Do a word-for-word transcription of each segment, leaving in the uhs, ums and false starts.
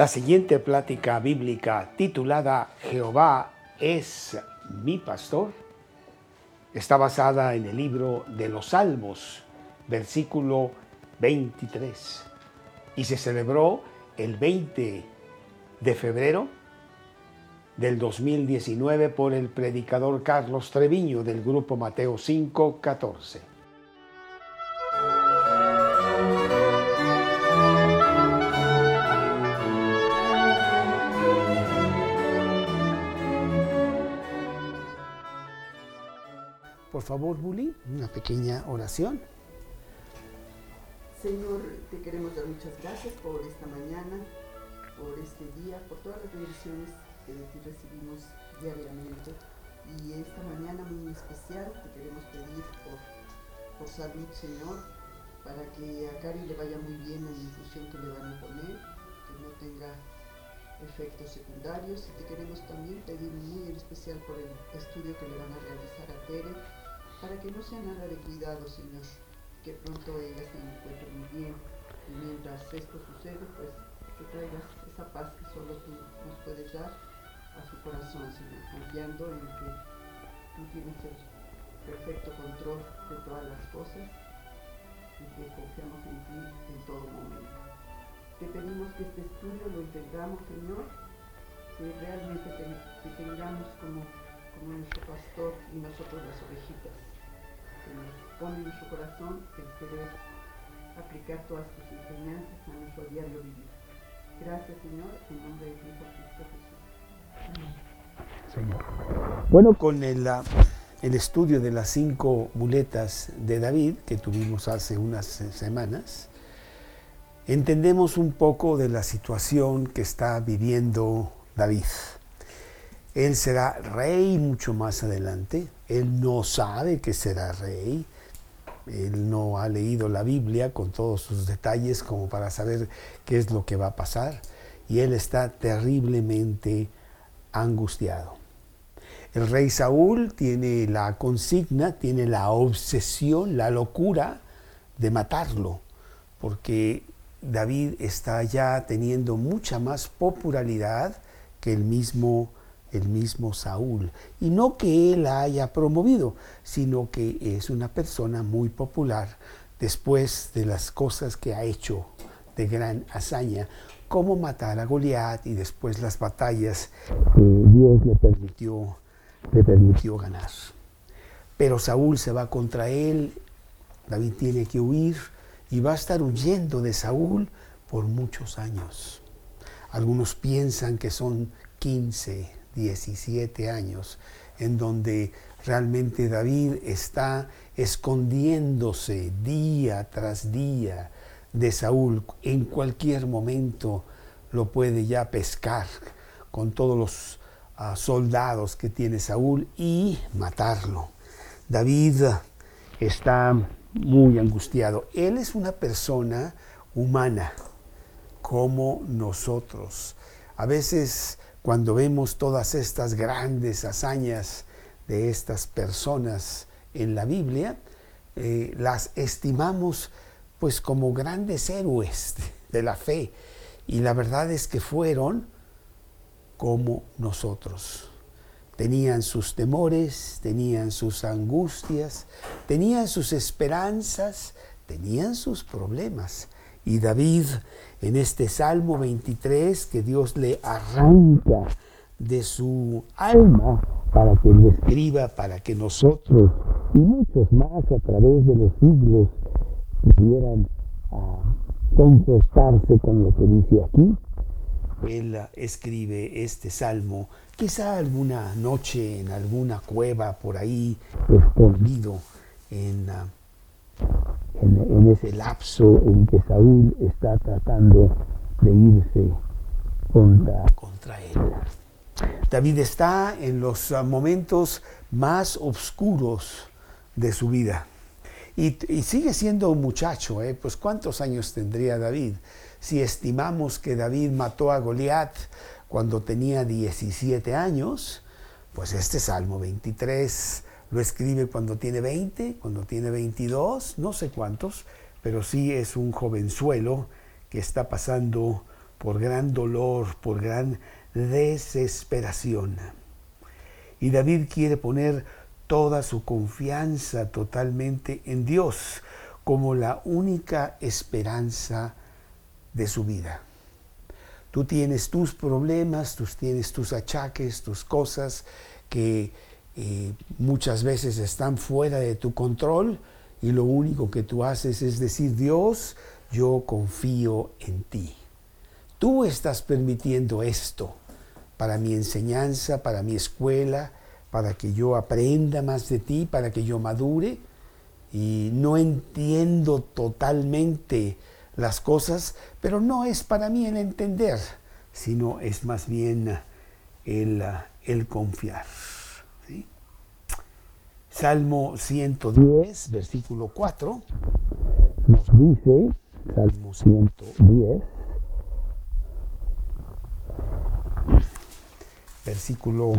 La siguiente plática bíblica titulada Jehová es mi pastor está basada en el libro de los Salmos, versículo veintitrés, y se celebró el veinte de febrero del dos mil diecinueve por el predicador Carlos Treviño del grupo Mateo cinco catorce. Por favor, Bully, una pequeña oración. Señor, te queremos dar muchas gracias por esta mañana, por este día, por todas las bendiciones que de ti recibimos diariamente. Y esta mañana muy especial te queremos pedir por, por salud, Señor, para que a Cari le vaya muy bien en la infusión que le van a poner, que no tenga efectos secundarios. Y te queremos también pedir muy en especial por el estudio que le van a realizar a Tere, para que no sea nada de cuidado, Señor, que pronto ella se encuentre muy bien. Y mientras esto sucede, pues que traigas esa paz que solo tú nos puedes dar a su corazón, Señor, confiando en que tú tienes el perfecto control de todas las cosas y que confiamos en ti en todo momento. Te pedimos que este estudio lo entendamos, Señor, que realmente te, te tengamos como, como nuestro pastor y nosotros las ovejitas. Que nos pone en nuestro corazón el querer aplicar todas tus enseñanzas a nuestro diario vivir. Gracias, Señor, en nombre de Cristo Jesús. Amén. Señor. Bueno, con el, el estudio de las cinco muletas de David que tuvimos hace unas semanas, entendemos un poco de la situación que está viviendo David. Él será rey mucho más adelante. Él no sabe que será rey. Él no ha leído la Biblia con todos sus detalles como para saber qué es lo que va a pasar. Y él está terriblemente angustiado. El rey Saúl tiene la consigna, tiene la obsesión, la locura de matarlo, porque David está ya teniendo mucha más popularidad que el mismo el mismo Saúl, y no que él la haya promovido, sino que es una persona muy popular después de las cosas que ha hecho de gran hazaña, como matar a Goliat y después las batallas que Dios le permitió, le permitió ganar. Pero Saúl se va contra él, David tiene que huir y va a estar huyendo de Saúl por muchos años. Algunos piensan que son quince, diecisiete años, en donde realmente David está escondiéndose día tras día de Saúl. En cualquier momento lo puede ya pescar con todos los uh, soldados que tiene Saúl y matarlo. David está muy angustiado. Él es una persona humana como nosotros. A veces, cuando vemos todas estas grandes hazañas de estas personas en la Biblia, eh, las estimamos pues como grandes héroes de la fe. Y la verdad es que fueron como nosotros. Tenían sus temores, tenían sus angustias, tenían sus esperanzas, tenían sus problemas. Y David, en este Salmo veintitrés, que Dios le arranca de su alma para que lo escriba, para que nosotros y muchos más a través de los siglos pudieran uh, confortarse con lo que dice aquí. Él uh, escribe este Salmo, quizá alguna noche en alguna cueva por ahí, escondido en... Uh, En, en ese lapso en que Saúl está tratando de irse contra, contra él. David está en los momentos más oscuros de su vida y, y sigue siendo un muchacho, ¿eh? Pues ¿cuántos años tendría David? Si estimamos que David mató a Goliat cuando tenía diecisiete años, pues este Salmo veintitrés lo escribe cuando tiene veinte, cuando tiene veintidós, no sé cuántos, pero sí es un jovenzuelo que está pasando por gran dolor, por gran desesperación. Y David quiere poner toda su confianza totalmente en Dios como la única esperanza de su vida. Tú tienes tus problemas, tú tienes tus achaques, tus cosas que eh, muchas veces están fuera de tu control, y lo único que tú haces es decir: Dios, yo confío en ti. Tú estás permitiendo esto para mi enseñanza, para mi escuela, para que yo aprenda más de ti, para que yo madure. Y no entiendo totalmente las cosas, pero no es para mí el entender, sino es más bien el, el confiar. ¿Sí? Salmo ciento diez, versículo cuatro, nos dice, Salmo ciento diez, versículo,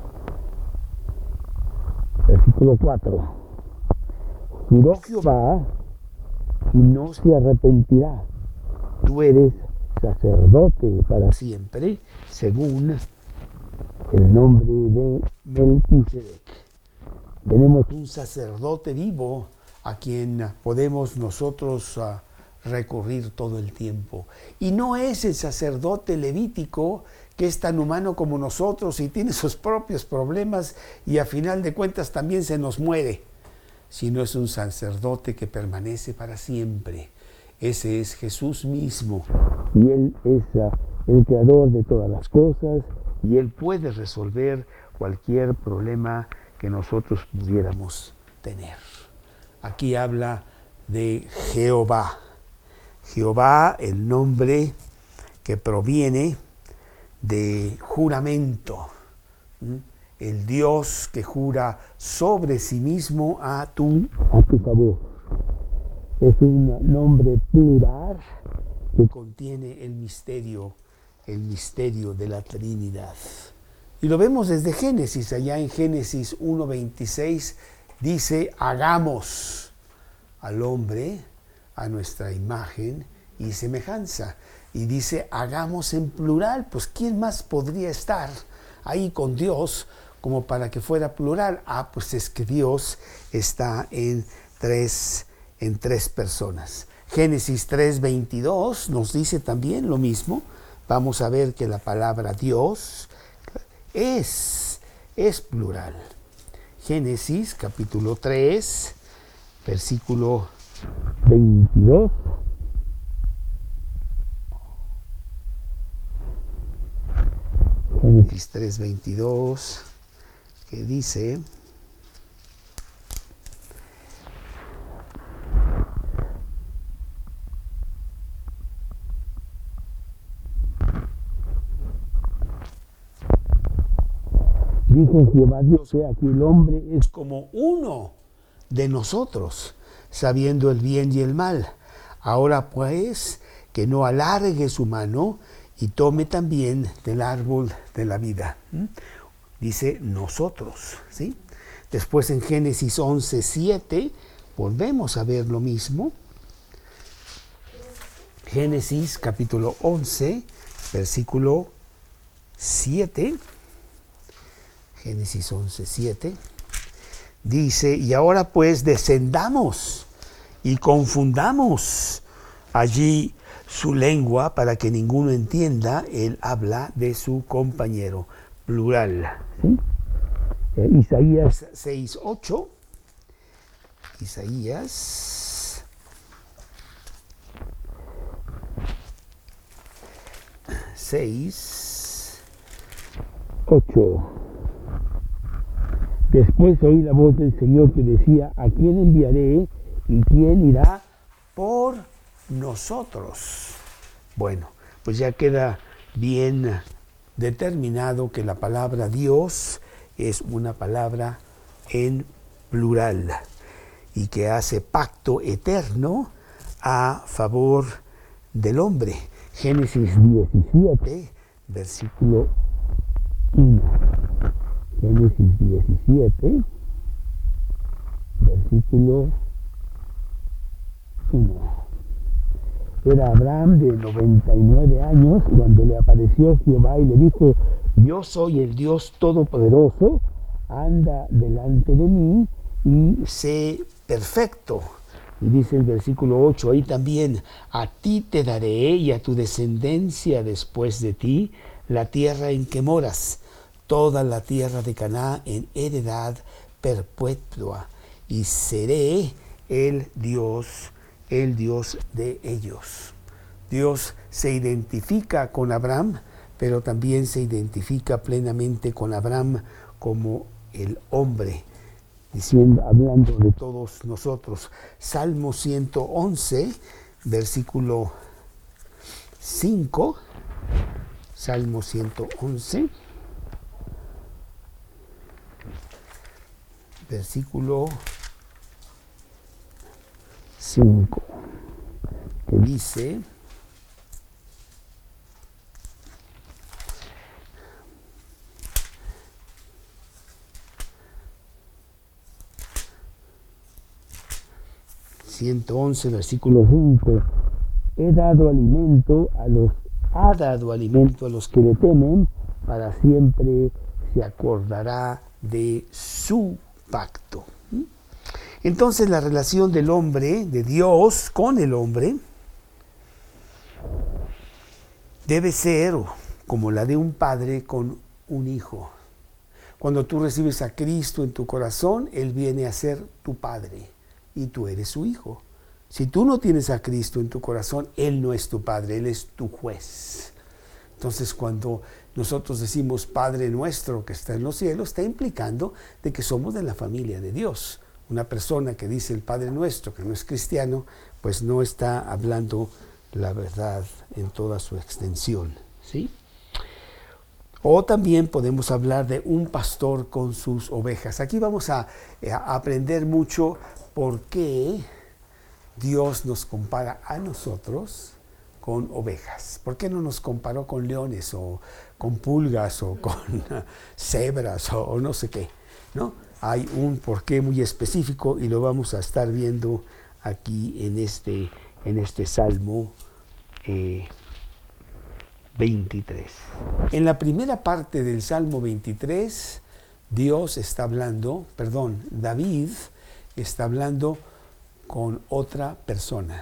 versículo cuatro. Juró Jehová y no se arrepentirá. Tú eres sacerdote para siempre, según el nombre de Melquisedec. Tenemos un sacerdote vivo a quien podemos nosotros uh, recurrir todo el tiempo. Y no es el sacerdote levítico, que es tan humano como nosotros y tiene sus propios problemas y a final de cuentas también se nos muere, sino es un sacerdote que permanece para siempre. Ese es Jesús mismo, y Él es uh, el creador de todas las cosas, y Él puede resolver cualquier problema que nosotros pudiéramos tener. Aquí habla de Jehová. Jehová, el nombre que proviene de juramento. ¿Mm? El Dios que jura sobre sí mismo a tu, a tu favor. Es un nombre plural que contiene el misterio, el misterio de la Trinidad. Y lo vemos desde Génesis. Allá en Génesis uno veintiséis dice: hagamos al hombre a nuestra imagen y semejanza. Y dice hagamos en plural. Pues ¿quién más podría estar ahí con Dios como para que fuera plural? Ah, pues es que Dios está en tres, en tres personas. Génesis tres veintidós nos dice también lo mismo. Vamos a ver que la palabra Dios es, es plural. Génesis capítulo tres, versículo veintidós. Génesis tres veintidós, que dice: dijo Jehová Dios, he aquí el hombre es como uno de nosotros, sabiendo el bien y el mal. Ahora pues, que no alargue su mano y tome también del árbol de la vida. ¿Mm? Dice nosotros, ¿sí? Después en Génesis once siete volvemos a ver lo mismo. Génesis capítulo once, versículo siete. Génesis once siete. Dice: y ahora pues descendamos y confundamos allí su lengua para que ninguno entienda. Él habla de su compañero, plural. ¿Sí? Eh, Isaías seis ocho. Isaías seis ocho. Después oí la voz del Señor que decía: ¿a quién enviaré y quién irá por nosotros? Bueno, pues ya queda bien determinado que la palabra Dios es una palabra en plural y que hace pacto eterno a favor del hombre. Génesis diecisiete, versículo uno. Génesis diecisiete, versículo uno. Era Abraham de noventa y nueve años cuando le apareció Jehová y le dijo: yo soy el Dios Todopoderoso, anda delante de mí y sé perfecto. Y dice el versículo ocho, ahí también: a ti te daré y a tu descendencia después de ti la tierra en que moras, toda la tierra de Canaán en heredad perpetua, y seré el Dios, el Dios de ellos. Dios se identifica con Abraham, pero también se identifica plenamente con Abraham como el hombre, diciendo, hablando de todos nosotros. Salmo ciento once, versículo cinco. Salmo ciento once, versículo cinco, que dice: ciento once, versículo cinco, he dado alimento a los, ha dado alimento a los que le temen, para siempre se acordará de su pacto. Entonces la relación del hombre, de Dios con el hombre, debe ser como la de un padre con un hijo. Cuando tú recibes a Cristo en tu corazón, Él viene a ser tu padre y tú eres su hijo. Si tú no tienes a Cristo en tu corazón, Él no es tu padre, Él es tu juez. Entonces, cuando nosotros decimos Padre nuestro que está en los cielos, está implicando de que somos de la familia de Dios. Una persona que dice el Padre nuestro, que no es cristiano, pues no está hablando la verdad en toda su extensión, ¿sí? O también podemos hablar de un pastor con sus ovejas. Aquí vamos a, a aprender mucho por qué Dios nos compara a nosotros con ovejas. ¿Por qué no nos comparó con leones o con pulgas o con cebras o, o no sé qué? ¿No? Hay un porqué muy específico y lo vamos a estar viendo aquí en este, en este Salmo eh, veintitrés. En la primera parte del Salmo veintitrés, Dios está hablando, perdón, David está hablando con otra persona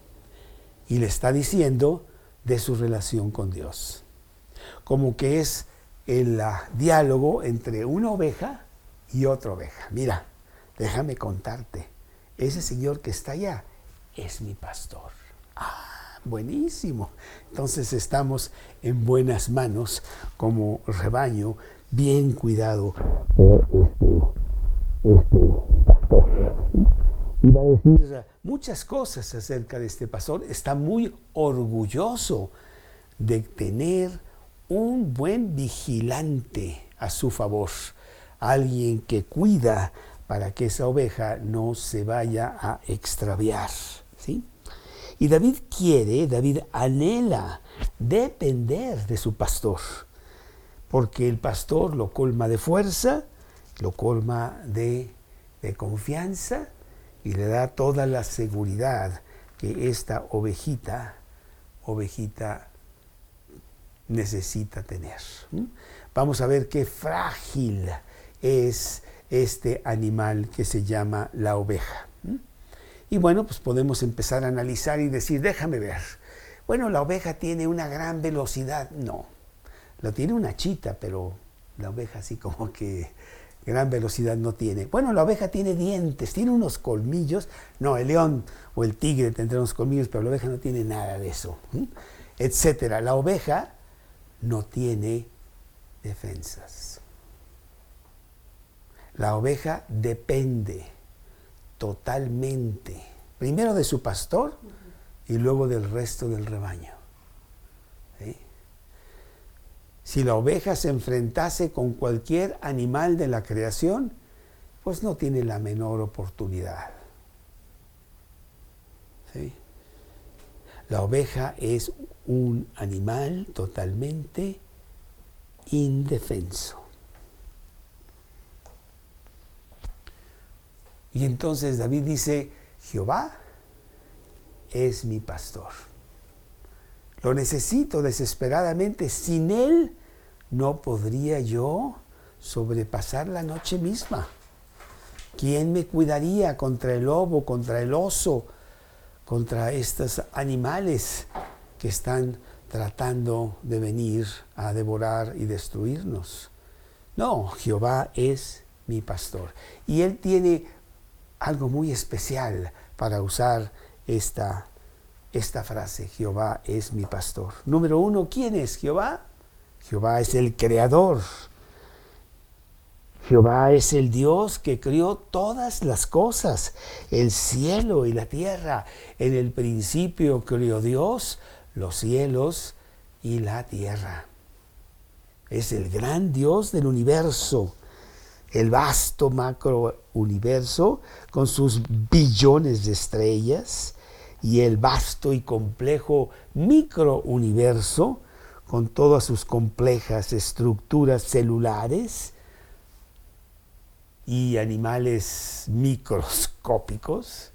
y le está diciendo de su relación con Dios. Como que es el uh, diálogo entre una oveja y otra oveja. Mira, déjame contarte, ese señor que está allá es mi pastor. Ah, buenísimo. Entonces estamos en buenas manos como rebaño, bien cuidado por este, este pastor. Y va a decir muchas cosas acerca de este pastor. Está muy orgulloso de tener un buen vigilante a su favor, alguien que cuida para que esa oveja no se vaya a extraviar, ¿sí? Y David quiere, David anhela depender de su pastor, porque el pastor lo colma de fuerza, lo colma de, de confianza y le da toda la seguridad que esta ovejita, ovejita necesita tener. ¿Mm? Vamos a ver qué frágil es este animal que se llama la oveja. ¿Mm? Y bueno, pues podemos empezar a analizar y decir, déjame ver. Bueno, la oveja tiene una gran velocidad. No, lo tiene una chita, pero la oveja así como que gran velocidad no tiene. Bueno, la oveja tiene dientes, tiene unos colmillos. No, el león o el tigre tendrá unos colmillos, pero la oveja no tiene nada de eso, ¿Mm? etcétera. La oveja no tiene defensas. La oveja depende totalmente, primero de su pastor y luego del resto del rebaño. ¿Sí? Si la oveja se enfrentase con cualquier animal de la creación, pues no tiene la menor oportunidad. ¿Sí? La oveja es un animal totalmente indefenso. Y entonces David dice, Jehová es mi pastor. Lo necesito desesperadamente. Sin Él no podría yo sobrepasar la noche misma. ¿Quién me cuidaría contra el lobo, contra el oso, contra estos animales que están tratando de venir a devorar y destruirnos? No, Jehová es mi pastor. Y Él tiene algo muy especial para usar esta, esta frase, Jehová es mi pastor. Número uno, ¿quién es Jehová? Jehová es el creador. Jehová es el Dios que creó todas las cosas, el cielo y la tierra. En el principio creó Dios los cielos y la tierra. Es el gran Dios del universo, el vasto macrouniverso con sus billones de estrellas y el vasto y complejo microuniverso con todas sus complejas estructuras celulares y animales microscópicos.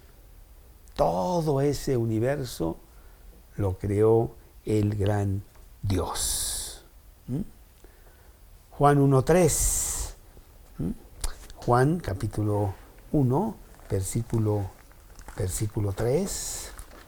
Todo ese universo lo creó el gran Dios. ¿Mm? Juan uno tres. ¿Mm? Juan capítulo uno, versículo, versículo tres.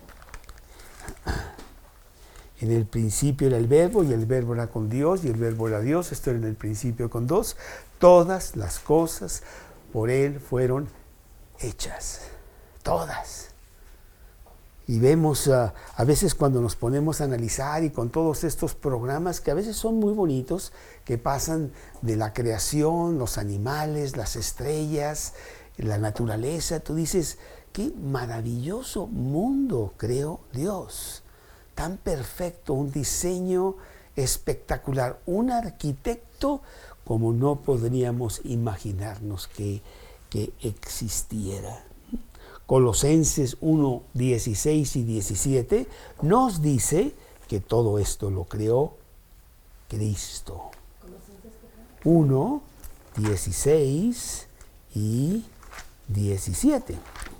En el principio era el verbo, y el verbo era con Dios, y el verbo era Dios. Esto era en el principio con Dios. Todas las cosas por Él fueron hechas. Todas. Y vemos uh, a veces cuando nos ponemos a analizar y con todos estos programas que a veces son muy bonitos, que pasan de la creación, los animales, las estrellas, la naturaleza, tú dices, qué maravilloso mundo creó Dios. Tan perfecto, un diseño espectacular, un arquitecto como no podríamos imaginarnos que, que existiera. Colosenses uno, dieciséis y diecisiete nos dice que todo esto lo creó Cristo. uno, dieciséis y diecisiete.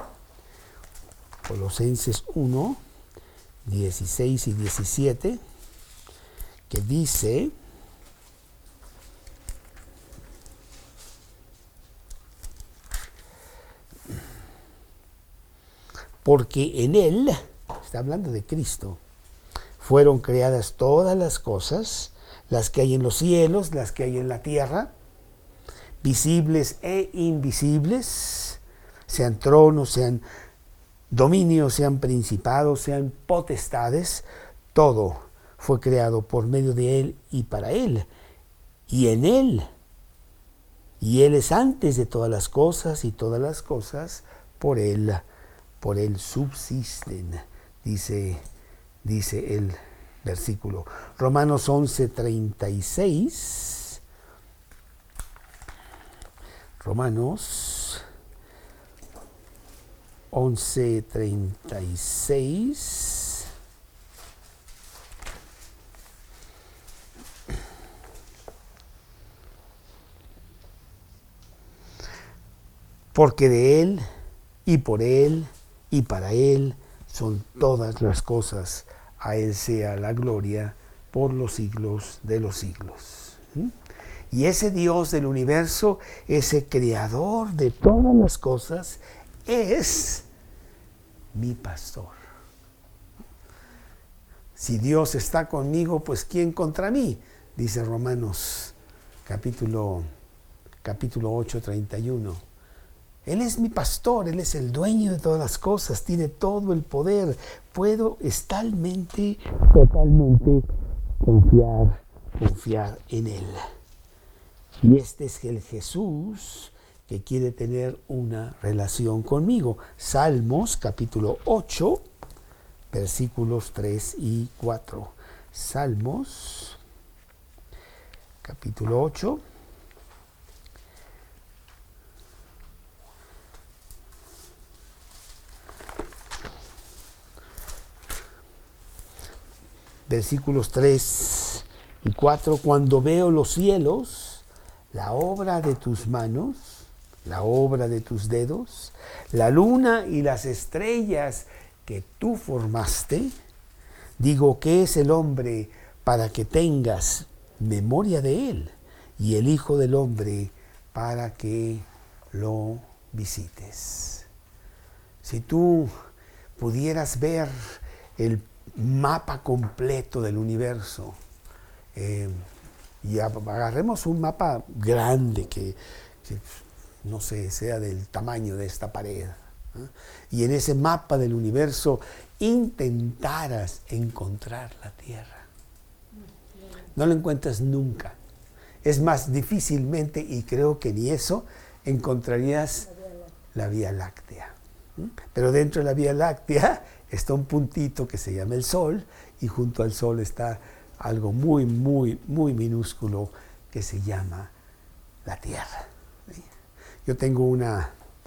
Colosenses uno, dieciséis y diecisiete, que dice: porque en Él, está hablando de Cristo, fueron creadas todas las cosas, las que hay en los cielos, las que hay en la tierra, visibles e invisibles, sean tronos, sean dominios, sean principados, sean potestades, todo fue creado por medio de Él y para Él, y en Él. Y Él es antes de todas las cosas, y todas las cosas por Él, por Él subsisten, dice, dice el versículo. Romanos once, treinta y seis. Romanos once, treinta y seis. Porque de Él y por Él y para Él son todas las cosas. A Él sea la gloria por los siglos de los siglos. ¿Mm? Y ese Dios del universo, ese creador de todas las cosas, es mi pastor. Si Dios está conmigo, pues ¿quién contra mí? Dice Romanos capítulo, capítulo ocho, treinta y uno. Él es mi pastor, Él es el dueño de todas las cosas, tiene todo el poder. Puedo estalmente, totalmente confiar, confiar en Él. Y este es el Jesús que quiere tener una relación conmigo. Salmos capítulo ocho, versículos tres y cuatro. Salmos capítulo ocho. Versículos tres y cuatro. Cuando veo los cielos, la obra de tus manos, la obra de tus dedos, la luna y las estrellas que tú formaste, Digo, ¿qué es el hombre para que tengas memoria de él? Y el Hijo del Hombre para que lo visites. Si tú pudieras ver el mapa completo del universo, eh, y agarremos un mapa grande que, que no sé, sea del tamaño de esta pared, ¿eh? Y en ese mapa del universo intentaras encontrar la Tierra. No la encuentras nunca. Es más, difícilmente, y creo que ni eso, encontrarías la Vía Láctea. Pero dentro de la Vía Láctea está un puntito que se llama el Sol, y junto al Sol está algo muy, muy, muy minúsculo que se llama la Tierra. Yo tengo una,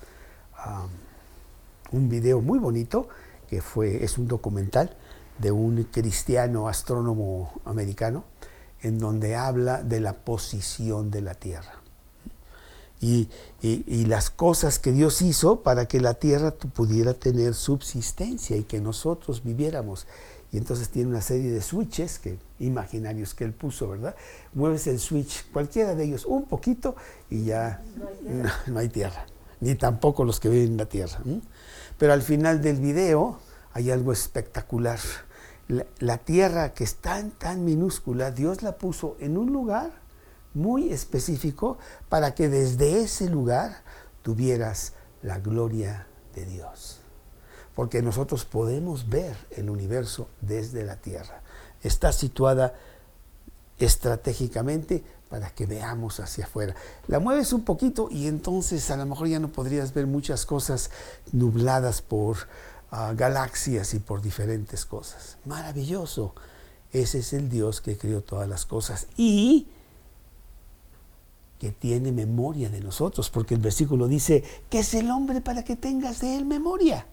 um, un video muy bonito, que fue, es un documental de un cristiano astrónomo americano, en donde habla de la posición de la Tierra. Y, y, y las cosas que Dios hizo para que la Tierra pudiera tener subsistencia y que nosotros viviéramos. Y entonces tiene una serie de switches que, imaginarios que él puso, ¿verdad? Mueves el switch, cualquiera de ellos, un poquito, y ya no hay tierra, no, no hay tierra, ni tampoco los que viven en la Tierra. ¿Mm? Pero al final del video hay algo espectacular. La, la Tierra, que es tan, tan minúscula, Dios la puso en un lugar muy específico para que desde ese lugar tuvieras la gloria de Dios. Porque nosotros podemos ver el universo desde la Tierra. Está situada estratégicamente para que veamos hacia afuera. La mueves un poquito y entonces a lo mejor ya no podrías ver muchas cosas nubladas por uh, galaxias y por diferentes cosas. Maravilloso. Ese es el Dios que creó todas las cosas y que tiene memoria de nosotros, porque el versículo dice que es el hombre para que tengas de él memoria.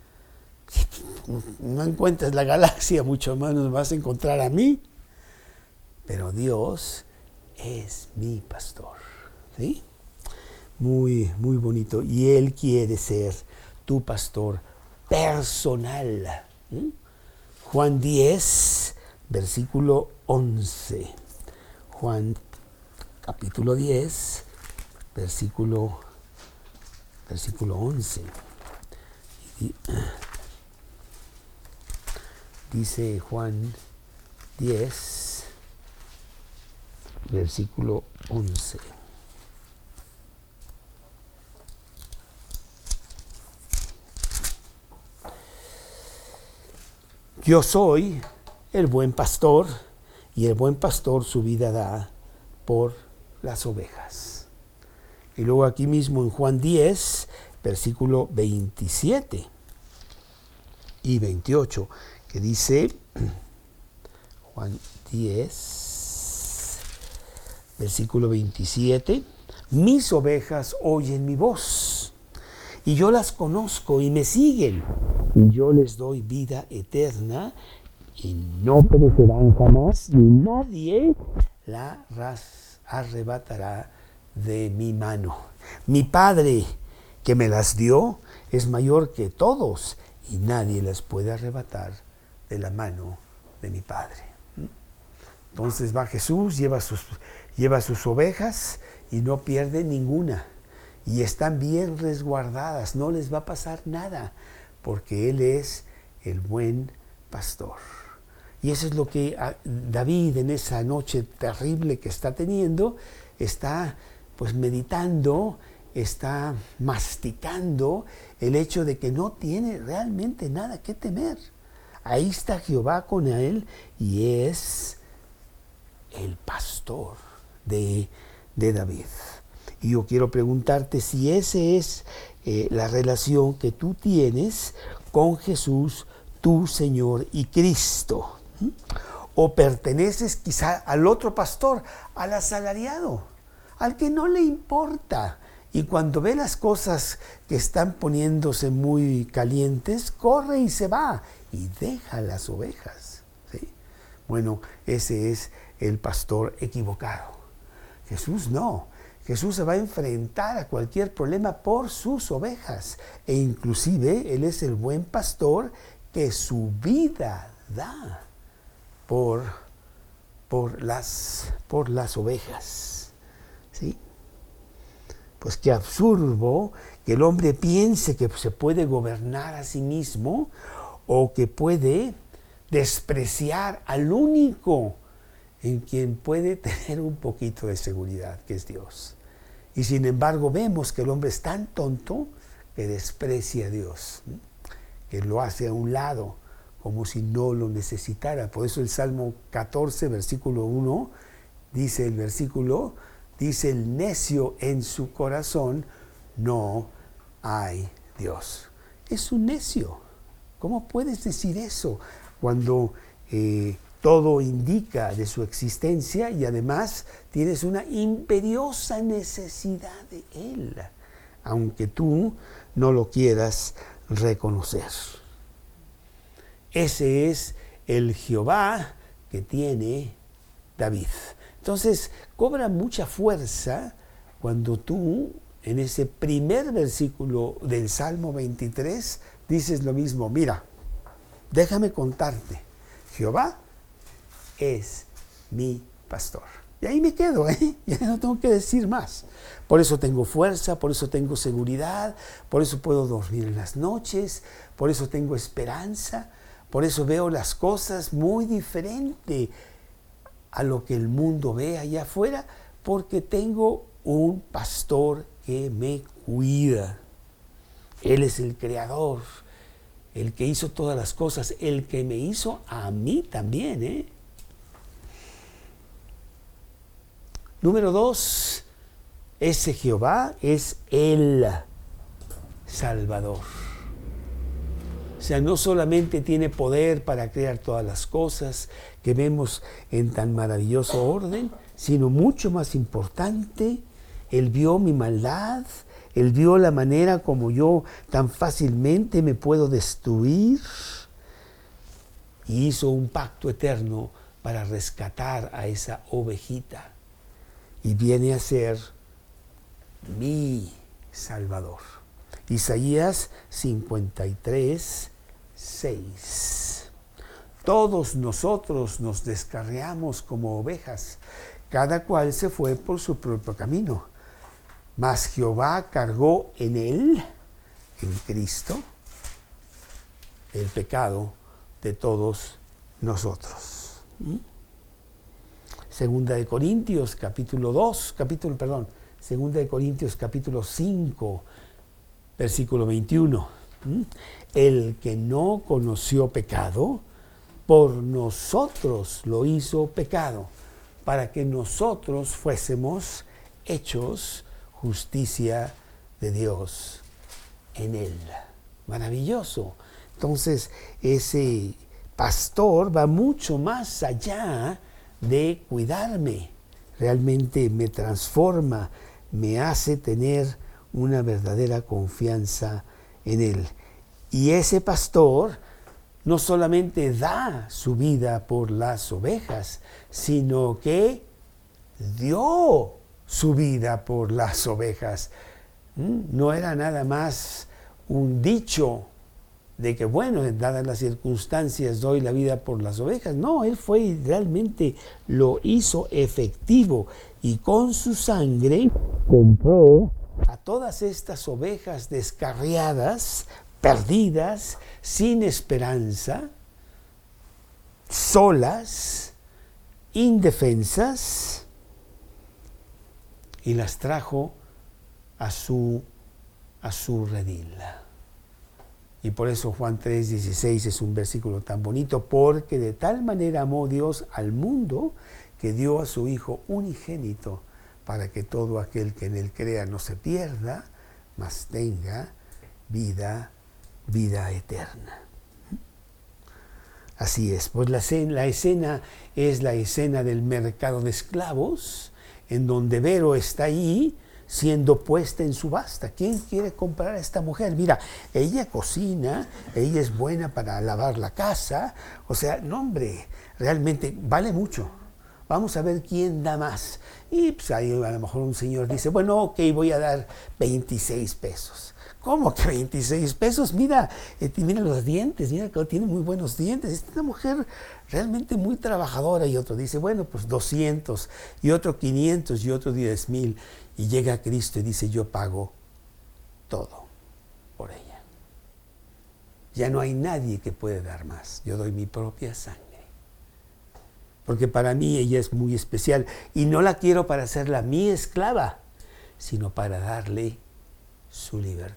No encuentras la galaxia, mucho más nos vas a encontrar a mí, pero Dios es mi pastor, ¿sí? Muy, muy bonito, y Él quiere ser tu pastor personal. ¿Sí? Juan diez, versículo once. Juan capítulo diez, versículo, versículo once. Y, dice Juan diez, versículo once. Yo soy el buen pastor, y el buen pastor su vida da por las ovejas. Y luego aquí mismo en Juan diez, versículo veintisiete y veintiocho, que dice, Juan diez, versículo veintisiete, mis ovejas oyen mi voz, y yo las conozco y me siguen, y yo les doy vida eterna, y no perecerán jamás, ni nadie la arrebatará de mi mano. Mi Padre que me las dio es mayor que todos, y nadie las puede arrebatar de la mano de mi Padre. Entonces va Jesús, lleva sus, lleva sus ovejas y no pierde ninguna. Y están bien resguardadas, no les va a pasar nada, porque Él es el buen pastor. Y eso es lo que David en esa noche terrible que está teniendo, está pues meditando, está masticando el hecho de que no tiene realmente nada que temer. Ahí está Jehová con él y es el pastor de, de David. Y yo quiero preguntarte si esa es eh, la relación que tú tienes con Jesús, tu Señor y Cristo. ¿Mm? O perteneces quizá al otro pastor, al asalariado, al que no le importa. Y cuando ve las cosas que están poniéndose muy calientes, corre y se va y deja las ovejas. ¿Sí? Bueno, ese es el pastor equivocado. Jesús no. Jesús se va a enfrentar a cualquier problema por sus ovejas. E inclusive Él es el buen pastor que su vida da por, por, las, por las ovejas. ¿Sí? Pues qué absurdo que el hombre piense que se puede gobernar a sí mismo o que puede despreciar al único en quien puede tener un poquito de seguridad, que es Dios. Y sin embargo vemos que el hombre es tan tonto que desprecia a Dios, ¿sí? Que lo hace a un lado, como si no lo necesitara. Por eso el Salmo catorce, versículo uno, dice el versículo, dice el necio en su corazón, no hay Dios. Es un necio. ¿Cómo puedes decir eso cuando eh, todo indica de su existencia y además tienes una imperiosa necesidad de Él, aunque tú no lo quieras reconocer? Ese es el Jehová que tiene David. Entonces cobra mucha fuerza cuando tú en ese primer versículo del Salmo veintitrés dices lo mismo. Mira, déjame contarte, Jehová es mi pastor. Y ahí me quedo, ¿eh? Ya no tengo que decir más. Por eso tengo fuerza, por eso tengo seguridad, por eso puedo dormir en las noches, por eso tengo esperanza, por eso veo las cosas muy diferente a lo que el mundo ve allá afuera, porque tengo un pastor que me cuida. Él es el creador, el que hizo todas las cosas, el que me hizo a mí también, ¿eh? Número dos, ese Jehová es el Salvador. O sea, no solamente tiene poder para crear todas las cosas que vemos en tan maravilloso orden, sino mucho más importante, Él vio mi maldad, Él vio la manera como yo tan fácilmente me puedo destruir y hizo un pacto eterno para rescatar a esa ovejita. Y viene a ser mi Salvador. Isaías cincuenta y tres, seis. Todos nosotros nos descarriamos como ovejas, cada cual se fue por su propio camino. Mas Jehová cargó en él, en Cristo, el pecado de todos nosotros. ¿Mm? Segunda de Corintios, capítulo dos, capítulo, perdón, Segunda de Corintios, capítulo cinco, versículo veintiuno. ¿Mm? El que no conoció pecado, por nosotros lo hizo pecado, para que nosotros fuésemos hechos justicia de Dios en él. Maravilloso. Entonces, ese pastor va mucho más allá de cuidarme, realmente me transforma, me hace tener una verdadera confianza en Él. Y ese pastor no solamente da su vida por las ovejas, sino que dio su vida por las ovejas. No era nada más un dicho de que, bueno, dadas las circunstancias, doy la vida por las ovejas. No, Él fue y realmente lo hizo efectivo. Y con su sangre compró a todas estas ovejas descarriadas, perdidas, sin esperanza, solas, indefensas, y las trajo a su, a su redil. Y por eso Juan tres dieciséis es un versículo tan bonito, porque de tal manera amó Dios al mundo que dio a su Hijo unigénito para que todo aquel que en él crea no se pierda, mas tenga vida, vida eterna. Así es, pues la escena, la escena es la escena del mercado de esclavos, en donde Vero está ahí, siendo puesta en subasta. ¿Quién quiere comprar a esta mujer? Mira, ella cocina, ella es buena para lavar la casa, o sea, no hombre, realmente vale mucho. Vamos a ver quién da más. Y pues ahí a lo mejor un señor dice, bueno, ok, voy a dar veintiséis pesos. ¿Cómo que veintiséis pesos? Mira, eh, mira los dientes, mira que tiene muy buenos dientes. Es una mujer realmente muy trabajadora. Y otro dice, bueno, pues doscientos, y otro quinientos, y otro diez mil. Y llega Cristo y dice, yo pago todo por ella. Ya no hay nadie que puede dar más. Yo doy mi propia sangre. Porque para mí ella es muy especial. Y no la quiero para hacerla mi esclava, sino para darle su libertad.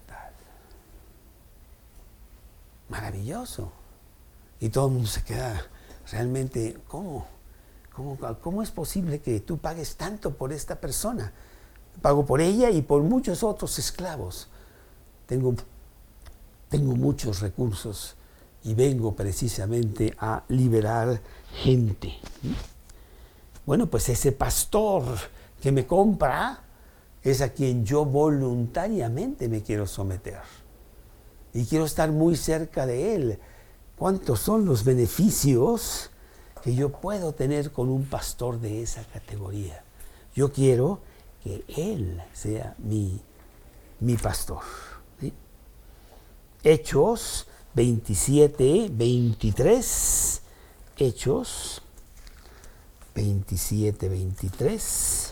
Maravilloso. Y todo el mundo se queda realmente, ¿cómo? ¿Cómo, cómo es posible que tú pagues tanto por esta persona? Pago por ella y por muchos otros esclavos. Tengo, tengo muchos recursos y vengo precisamente a liberar gente. Bueno, pues ese pastor que me compra es a quien yo voluntariamente me quiero someter. Y quiero estar muy cerca de él. ¿Cuántos son los beneficios que yo puedo tener con un pastor de esa categoría? Yo quiero que él sea mi, mi pastor. ¿Sí? Hechos veintisiete, veintitrés. Hechos veintisiete, veintitrés.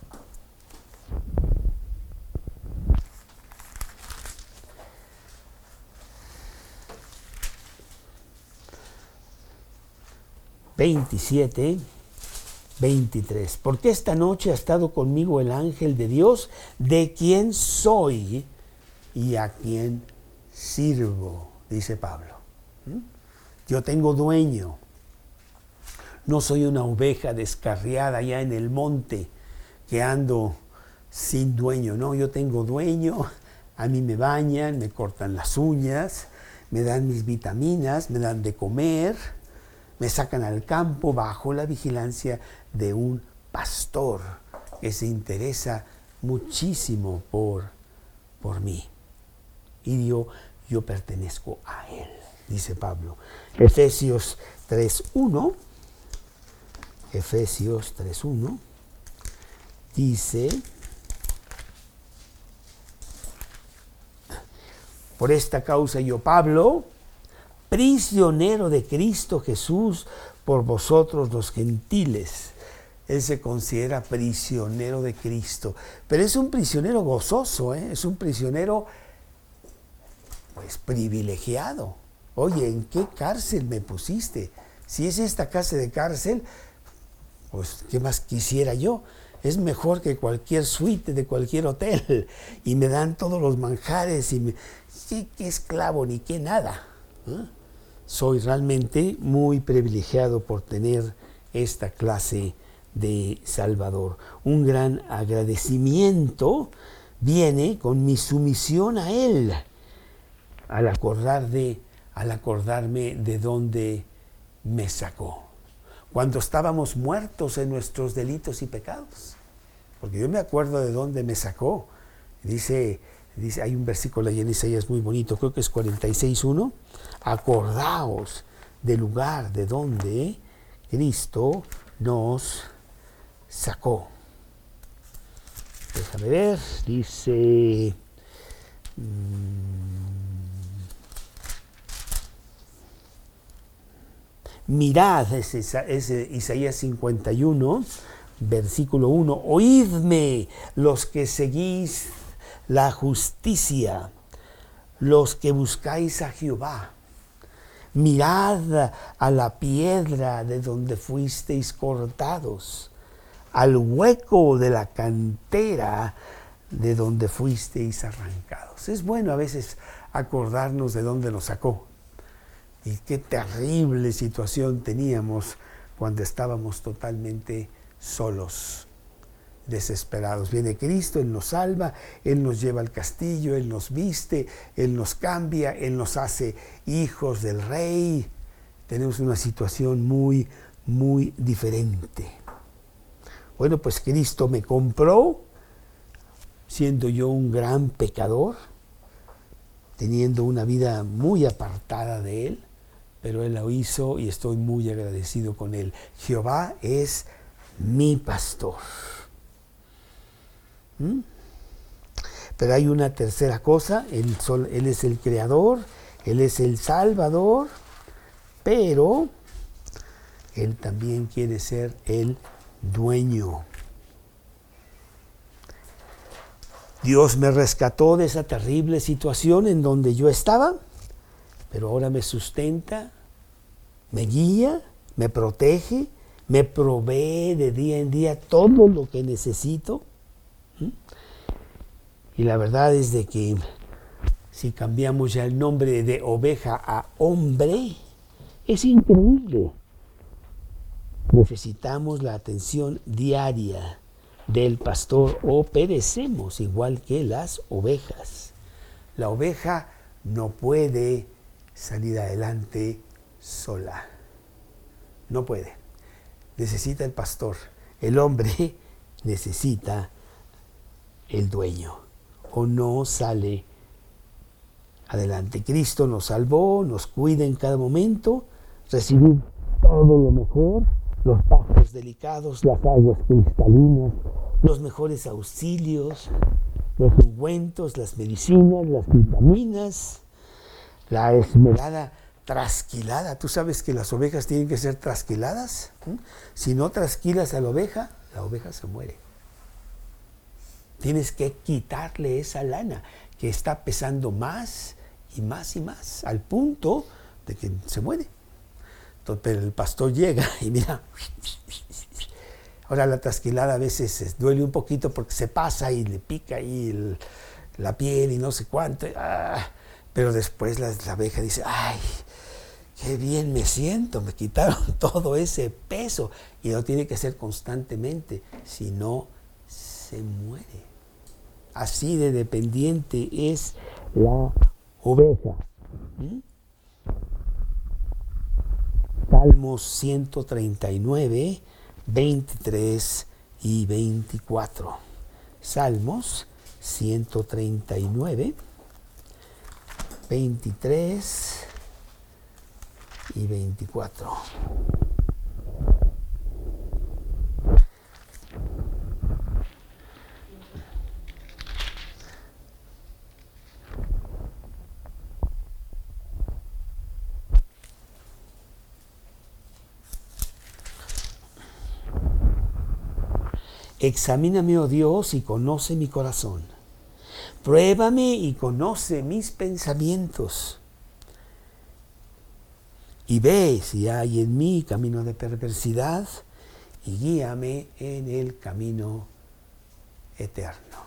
veintisiete, veintitrés. Porque esta noche ha estado conmigo el ángel de Dios, de quien soy y a quien sirvo, dice Pablo. ¿Mm? Yo tengo dueño. No soy una oveja descarriada allá en el monte que ando sin dueño. No, yo tengo dueño. A mí me bañan, me cortan las uñas, me dan mis vitaminas, me dan de comer. Me sacan al campo bajo la vigilancia de un pastor que se interesa muchísimo por, por mí. Y yo, yo pertenezco a él, dice Pablo. Efesios tres uno. Efesios tres uno. Dice, por esta causa yo, Pablo, prisionero de Cristo Jesús por vosotros los gentiles. Él se considera prisionero de Cristo, pero es un prisionero gozoso, ¿eh? Es un prisionero pues privilegiado. Oye, ¿en qué cárcel me pusiste? Si es esta clase de cárcel, pues ¿qué más quisiera yo? Es mejor que cualquier suite de cualquier hotel y me dan todos los manjares y me... Sí, qué esclavo ni qué nada. ¿Eh? Soy realmente muy privilegiado por tener esta clase de Salvador. Un gran agradecimiento viene con mi sumisión a Él, al, acordar de, al acordarme de dónde me sacó. Cuando estábamos muertos en nuestros delitos y pecados. Porque yo me acuerdo de dónde me sacó. Dice... Dice, hay un versículo ahí en Isaías muy bonito, creo que es cuarenta y seis uno. Acordaos del lugar de donde Cristo nos sacó. Déjame ver, dice... Mmm, mirad, ese, ese Isaías cincuenta y uno, versículo uno. Oídme los que seguís la justicia, los que buscáis a Jehová. Mirad a la piedra de donde fuisteis cortados, al hueco de la cantera de donde fuisteis arrancados. Es bueno a veces acordarnos de dónde nos sacó y qué terrible situación teníamos cuando estábamos totalmente solos, desesperados. Viene Cristo, Él nos salva, Él nos lleva al castillo, Él nos viste, Él nos cambia, Él nos hace hijos del Rey. Tenemos una situación muy, muy diferente. Bueno, pues Cristo me compró, siendo yo un gran pecador, teniendo una vida muy apartada de Él, pero Él lo hizo y estoy muy agradecido con Él. Jehová es mi pastor. ¿Mm? Pero hay una tercera cosa, él, sol, él es el creador, Él es el Salvador, pero Él también quiere ser el dueño. Dios me rescató de esa terrible situación en donde yo estaba, pero ahora me sustenta, me guía, me protege, me provee de día en día todo lo que necesito. ¿Mm? Y la verdad es de que si cambiamos ya el nombre de oveja a hombre, es increíble. Necesitamos la atención diaria del pastor o perecemos igual que las ovejas. La oveja no puede salir adelante sola. No puede. Necesita el pastor. El hombre necesita el dueño. O no sale adelante. Cristo nos salvó, nos cuida en cada momento. Recibir todo lo mejor. Los pastos delicados, las aguas cristalinas, los mejores auxilios, los ungüentos, las medicinas, las vitaminas, la esmerada trasquilada. ¿Tú sabes que las ovejas tienen que ser trasquiladas? ¿Mm? Si no trasquilas a la oveja, la oveja se muere. Tienes que quitarle esa lana que está pesando más y más y más, al punto de que se muere. Entonces, pero el pastor llega y mira, ahora la trasquilada a veces duele un poquito porque se pasa y le pica ahí el, la piel y no sé cuánto, ah, pero después la, la abeja dice, ay, qué bien me siento, me quitaron todo ese peso, y no tiene que ser constantemente, si no se muere. Así de dependiente es la oveja. ¿Mm? Salmos ciento treinta y nueve, veintitrés y veinticuatro. Salmos ciento treinta y nueve, veintitrés y veinticuatro. Examíname, oh Dios, y conoce mi corazón. Pruébame y conoce mis pensamientos. Y ve si hay en mí camino de perversidad, y guíame en el camino eterno.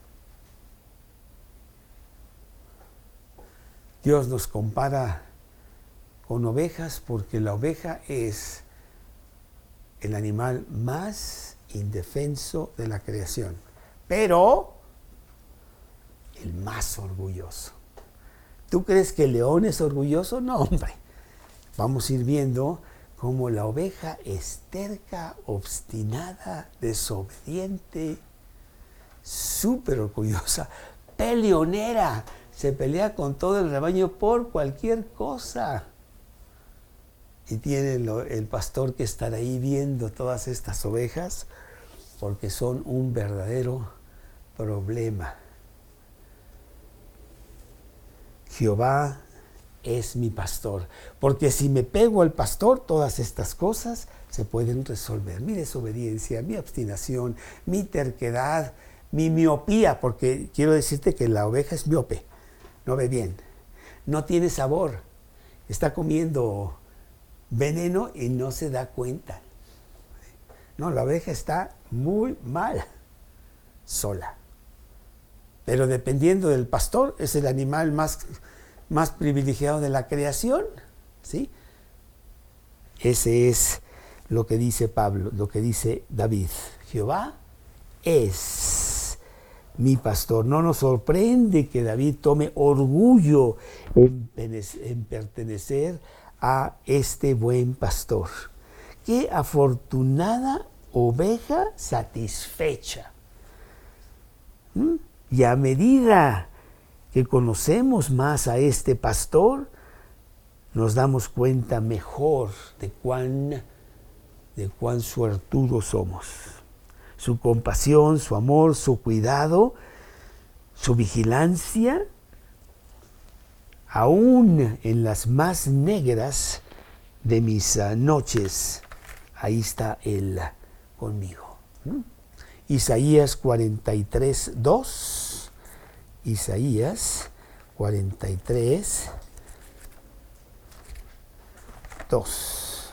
Dios nos compara con ovejas porque la oveja es el animal más indefenso de la creación, pero el más orgulloso. ¿Tú crees que el león es orgulloso? No, hombre. Vamos a ir viendo cómo la oveja es terca, obstinada, desobediente, súper orgullosa, peleonera, se pelea con todo el rebaño por cualquier cosa. Y tiene lo, el pastor que estar ahí viendo todas estas ovejas porque son un verdadero problema. Jehová es mi pastor, porque si me pego al pastor, todas estas cosas se pueden resolver. Mi desobediencia, mi obstinación, mi terquedad, mi miopía, porque quiero decirte que la oveja es miope, no ve bien, no tiene sabor, está comiendo veneno y no se da cuenta. No, la oveja está muy mal, sola. Pero dependiendo del pastor, es el animal más, más privilegiado de la creación, ¿sí? Ese es lo que dice Pablo, lo que dice David. Jehová es mi pastor. No nos sorprende que David tome orgullo en, en pertenecer a este buen pastor. Qué afortunada oveja satisfecha. ¿Mm? Y a medida que conocemos más a este pastor, nos damos cuenta mejor de cuán, de cuán suertudos somos. Su compasión, su amor, su cuidado su vigilancia, aún en las más negras de mis uh, noches, ahí está Él conmigo. ¿Mm? Isaías cuarenta y tres, dos. Isaías cuarenta y tres, dos.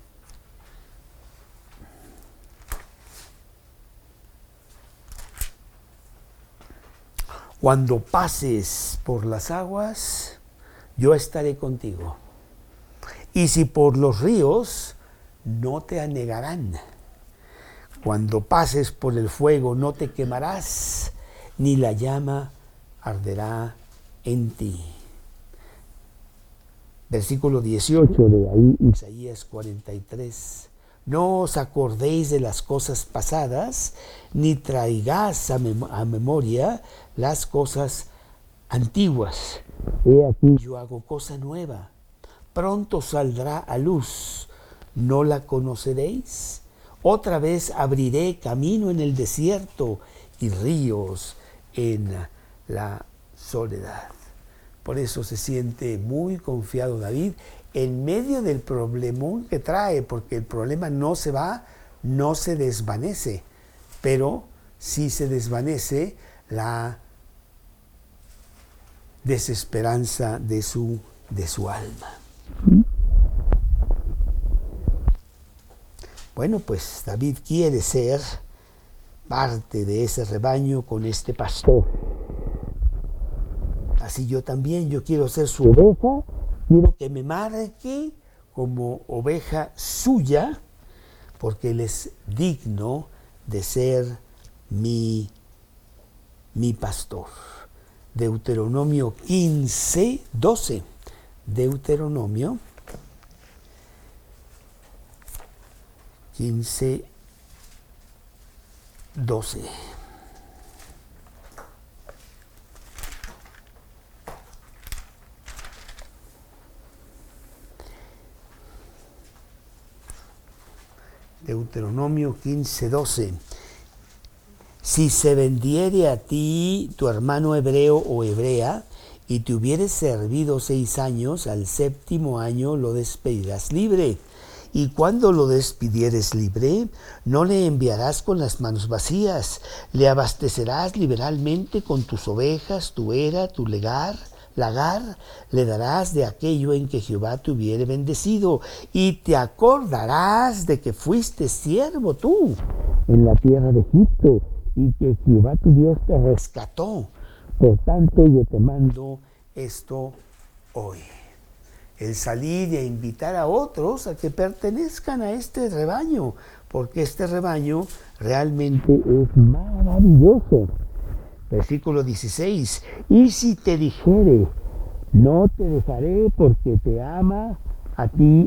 Cuando pases por las aguas, yo estaré contigo. Y si por los ríos, no te anegarán. Cuando pases por el fuego, no te quemarás, ni la llama arderá en ti. Versículo dieciocho de ahí, Isaías cuarenta y tres. No os acordéis de las cosas pasadas, ni traigáis a, mem- a memoria las cosas antiguas. He aquí, yo hago cosa nueva. Pronto saldrá a luz. ¿No la conoceréis? Otra vez abriré camino en el desierto y ríos en la soledad. Por eso se siente muy confiado David en medio del problemón que trae, porque el problema no se va, no se desvanece, pero sí se desvanece la desesperanza de su, de su alma. Bueno, pues David quiere ser parte de ese rebaño con este pastor. Así yo también, yo quiero ser su oveja, quiero que me marque como oveja suya, porque Él es digno de ser mi, mi pastor. Deuteronomio quince, doce. Deuteronomio quince, doce. Deuteronomio quince, doce. Si se vendiere a ti tu hermano hebreo o hebrea, y te hubieres servido seis años, al séptimo año lo despedirás libre. Y cuando lo despidieres libre, no le enviarás con las manos vacías, le abastecerás liberalmente con tus ovejas, tu era, tu legar, lagar, le darás de aquello en que Jehová te hubiere bendecido, y te acordarás de que fuiste siervo tú en la tierra de Egipto, y que Jehová tu Dios te rescató. Por tanto, yo te mando esto hoy. El salir y a invitar a otros a que pertenezcan a este rebaño, porque este rebaño realmente es maravilloso. Versículo dieciséis. Y si te dijere, no te dejaré porque te ama a ti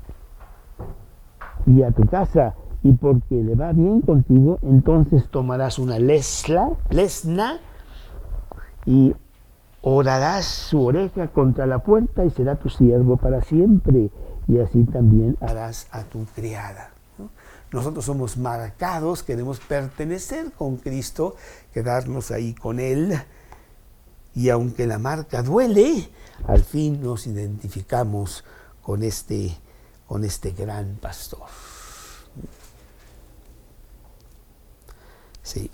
y a tu casa, y porque le va bien contigo, entonces tomarás una lesla, lesna, y orarás su oreja contra la puerta y será tu siervo para siempre, y así también harás a tu criada. ¿No? Nosotros somos marcados, queremos pertenecer con Cristo, quedarnos ahí con Él, y aunque la marca duele, al fin nos identificamos con este, con este gran pastor. Sí.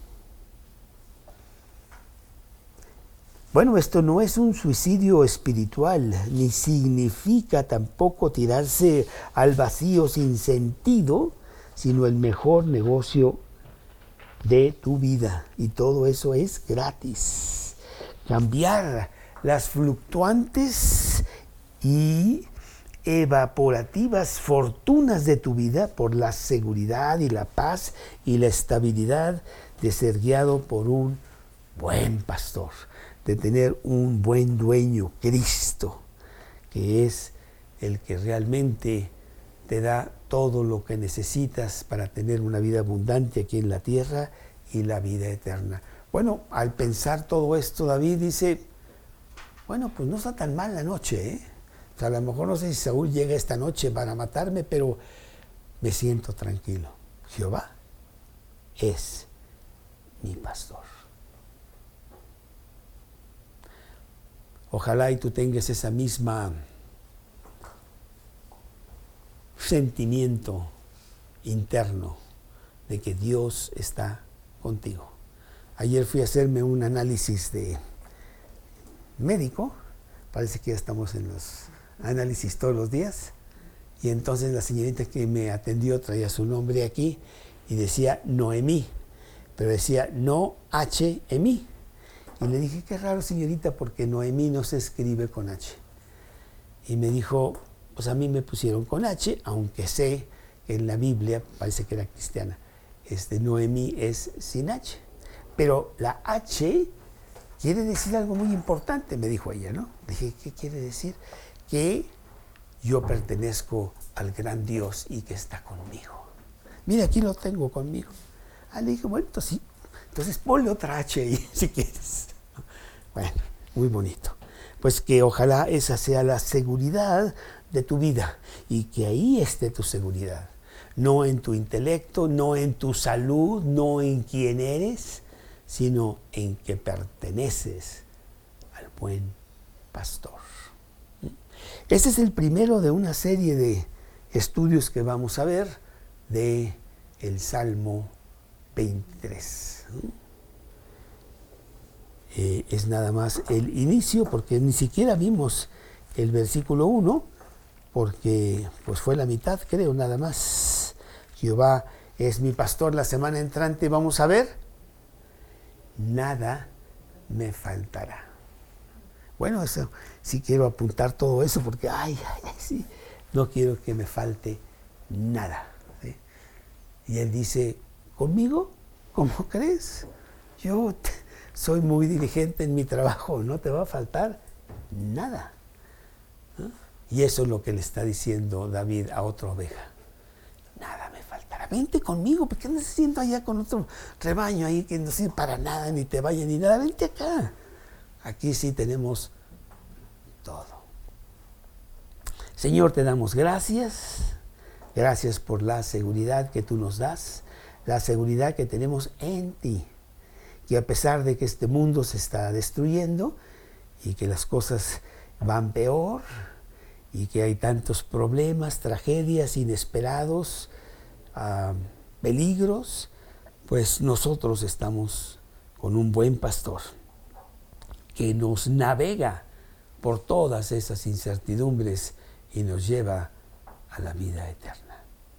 Bueno, esto no es un suicidio espiritual, ni significa tampoco tirarse al vacío sin sentido, sino el mejor negocio de tu vida. Y todo eso es gratis. Cambiar las fluctuantes y evaporativas fortunas de tu vida por la seguridad y la paz y la estabilidad de ser guiado por un buen pastor, de tener un buen dueño, Cristo, que es el que realmente te da todo lo que necesitas para tener una vida abundante aquí en la tierra y la vida eterna. Bueno, al pensar todo esto, David dice, bueno, pues no está tan mal la noche, ¿eh? O sea, a lo mejor no sé si Saúl llega esta noche para matarme, pero me siento tranquilo. Jehová es mi pastor. Ojalá y tú tengas esa misma sentimiento interno de que Dios está contigo. Ayer fui a hacerme un análisis de médico, parece que ya estamos en los análisis todos los días, y entonces la señorita que me atendió traía su nombre aquí y decía Noemí, pero decía no H Emí. Y le dije, qué raro señorita, porque Noemí no se escribe con H. Y me dijo, pues a mí me pusieron con H, aunque sé que en la Biblia, parece que era cristiana, este, Noemí es sin H. Pero la H quiere decir algo muy importante, me dijo ella, ¿no? Dije, ¿qué quiere decir? Que yo pertenezco al gran Dios y que está conmigo. Mira, aquí lo tengo conmigo. Ah, le dije, bueno, entonces sí. Entonces ponle otra H ahí, si quieres. Bueno, muy bonito. Pues que ojalá esa sea la seguridad de tu vida y que ahí esté tu seguridad. No en tu intelecto, no en tu salud, no en quién eres, sino en que perteneces al buen pastor. Este es el primero de una serie de estudios que vamos a ver de el Salmo veintitrés. Eh, es nada más el inicio, porque ni siquiera vimos el versículo uno, porque pues fue la mitad, creo, nada más. Jehová es mi pastor. La semana entrante vamos a ver, nada me faltará. Bueno, eso sí quiero apuntar todo eso, porque ay, ay, ay, sí, no quiero que me falte nada, ¿sí? Y él dice, ¿conmigo? ¿Cómo crees? Yo te, soy muy diligente en mi trabajo, no te va a faltar nada, ¿no? Y eso es lo que le está diciendo David a otra oveja. Nada me faltará. Vente conmigo, porque andas haciendo allá con otro rebaño ahí que no sirve para nada, ni te vaya ni nada. Vente acá. Aquí sí tenemos todo. Señor, te damos gracias. Gracias por la seguridad que tú nos das, la seguridad que tenemos en ti. Que a pesar de que este mundo se está destruyendo y que las cosas van peor y que hay tantos problemas, tragedias, inesperados, uh, peligros, pues nosotros estamos con un buen pastor que nos navega por todas esas incertidumbres y nos lleva a la vida eterna.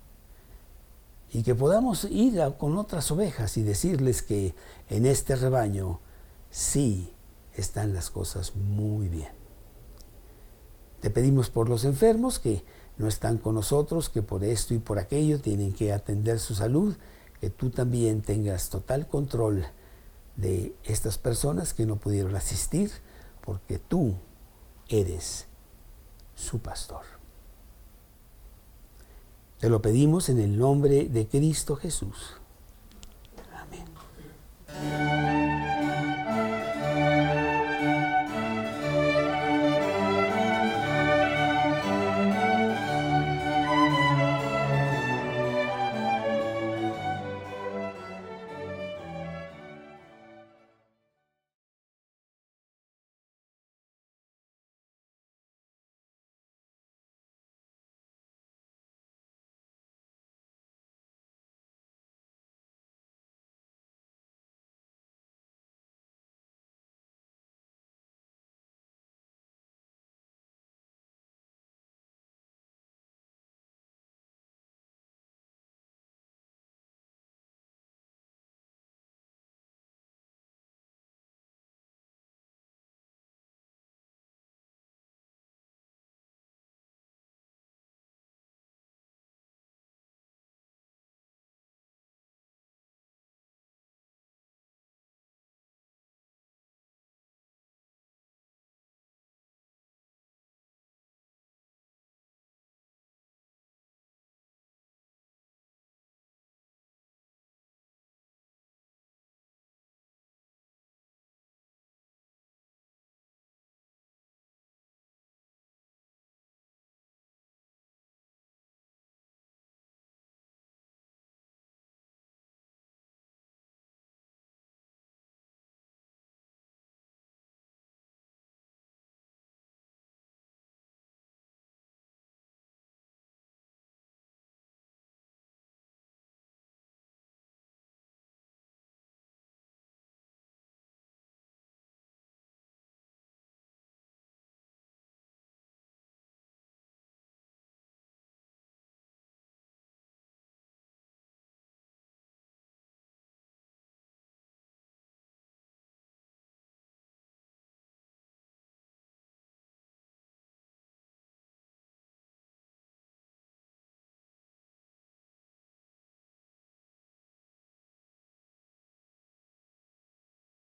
Y que podamos ir a, con otras ovejas y decirles que en este rebaño sí están las cosas muy bien. Te pedimos por los enfermos que no están con nosotros, que por esto y por aquello tienen que atender su salud, que tú también tengas total control de estas personas que no pudieron asistir, porque tú eres su pastor. Te lo pedimos en el nombre de Cristo Jesús.